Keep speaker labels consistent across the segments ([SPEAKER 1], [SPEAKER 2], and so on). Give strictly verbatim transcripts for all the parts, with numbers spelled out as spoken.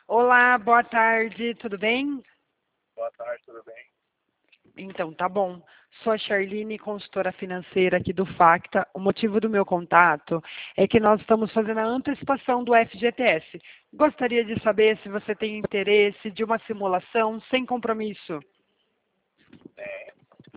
[SPEAKER 1] Olá, boa tarde, tudo bem?
[SPEAKER 2] Boa tarde, tudo bem?
[SPEAKER 1] Então, tá bom. Sou a Charline, consultora financeira aqui do Facta. O motivo do meu contato é que nós estamos fazendo a antecipação do F G T S. Gostaria de saber se você tem interesse de uma simulação sem compromisso.
[SPEAKER 2] É,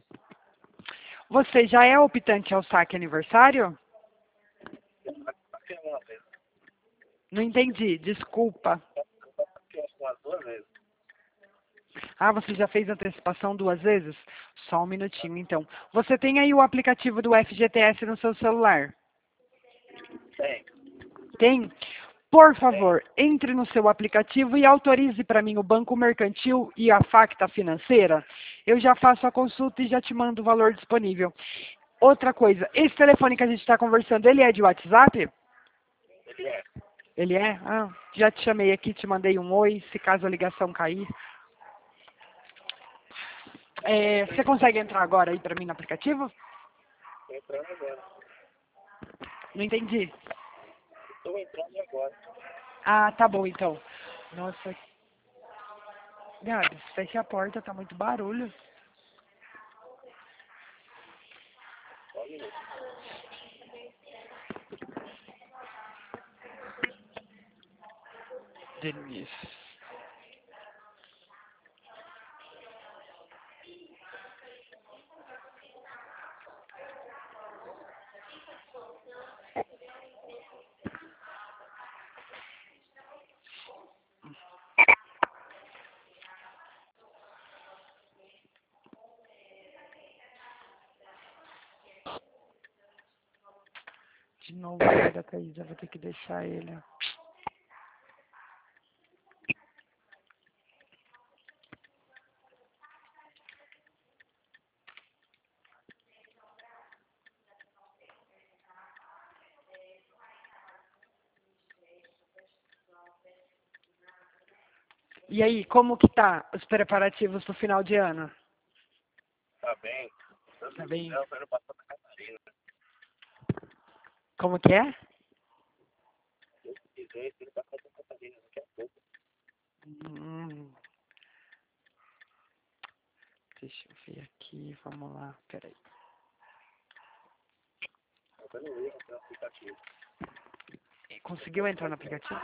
[SPEAKER 1] Você já é optante ao saque aniversário?
[SPEAKER 2] aqui uma vez,
[SPEAKER 1] Não entendi, desculpa.
[SPEAKER 2] aqui umas duas vezes.
[SPEAKER 1] Ah, você já fez antecipação duas vezes? Só um minutinho, então. Você tem aí o aplicativo do F G T S no seu celular?
[SPEAKER 2] Tem,
[SPEAKER 1] Tem? Por
[SPEAKER 2] tem,
[SPEAKER 1] favor, entre no seu aplicativo e autorize para mim o Banco Mercantil e a Facta Financeira. Eu já faço a consulta e já te mando o valor disponível. Outra coisa, esse telefone que a gente está conversando, ele é de WhatsApp?
[SPEAKER 2] ele é.
[SPEAKER 1] Ele é? Ah, já te chamei aqui, te mandei um oi, se caso a ligação cair. É, você consegue entrar agora aí para mim no aplicativo?
[SPEAKER 2] Estou entrando agora.
[SPEAKER 1] Não entendi.
[SPEAKER 2] Estou entrando agora.
[SPEAKER 1] Ah, tá bom então. Nossa, Gabs, fecha a porta, tá muito barulho.
[SPEAKER 2] Só um minuto.
[SPEAKER 1] Denise. De novo, o pai da Thaís, eu vou ter que deixar ele. E aí, como que tá os preparativos pro final de ano?
[SPEAKER 2] Tá bem. Eu
[SPEAKER 1] Tá
[SPEAKER 2] se
[SPEAKER 1] bem?
[SPEAKER 2] quiser, eu quero passar pra Catarina.
[SPEAKER 1] Como que é?
[SPEAKER 2] Se eu quiser, ele vai passar pra Catarina daqui a pouco.
[SPEAKER 1] Hum, deixa eu ver aqui, vamos lá, peraí.
[SPEAKER 2] Tá dando erro no aplicativo.
[SPEAKER 1] Conseguiu entrar no aplicativo?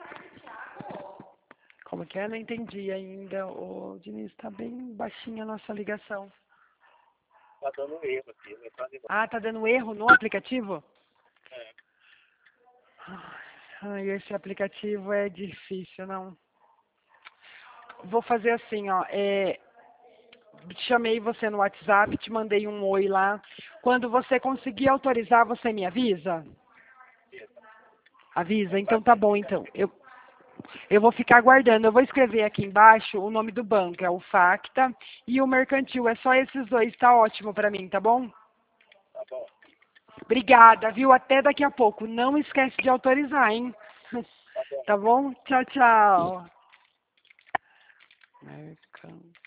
[SPEAKER 1] Como que é? Não entendi ainda. O Diniz, tá bem baixinha a nossa ligação.
[SPEAKER 2] Tá dando erro aqui. Eu entrar de
[SPEAKER 1] Ah, tá dando erro no aplicativo?
[SPEAKER 2] é,
[SPEAKER 1] Ai, esse aplicativo é difícil, não. Vou fazer assim, ó. É, chamei você no WhatsApp, te mandei um oi lá. Quando você conseguir autorizar, você me avisa? Avisa? Então tá bom, então. Eu, eu vou ficar aguardando. Eu vou escrever aqui embaixo o nome do banco, é o Facta, e o Mercantil. É só esses dois, tá ótimo pra mim, tá bom?
[SPEAKER 2] tá bom.
[SPEAKER 1] Obrigada, viu? Até daqui a pouco. Não esquece de autorizar, hein?
[SPEAKER 2] Tá bom.
[SPEAKER 1] Tá bom? Tchau, tchau. Mercantil.